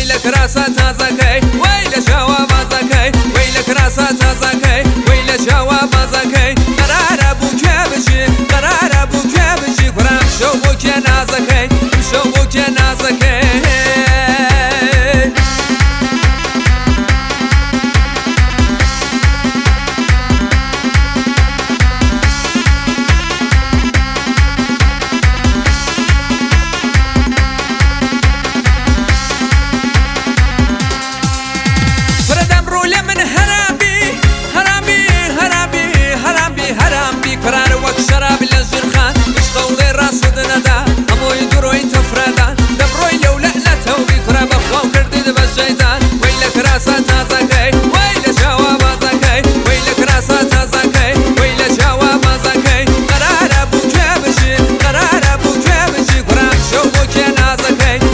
ويلك راسا تازكي ويل شوا بازكي ويلك راسا تازكي ويل شوا بازكي قرار ابو كبشي قرار ابو كبشي قرام شو بو جنازكي شو بو جنازكي شراب للجرخان مش طولي راس دندا اموي دروي تفردا دبروي لو لعنته وبيكرا بخوا وكردي بالشيطان ويلك راسا تازكي ويل شوا بازكي ويلك راسا تازكي ويل شوا بازكي قرار ابو كبشي قرار ابو كبشي قرام شو بو جنازكي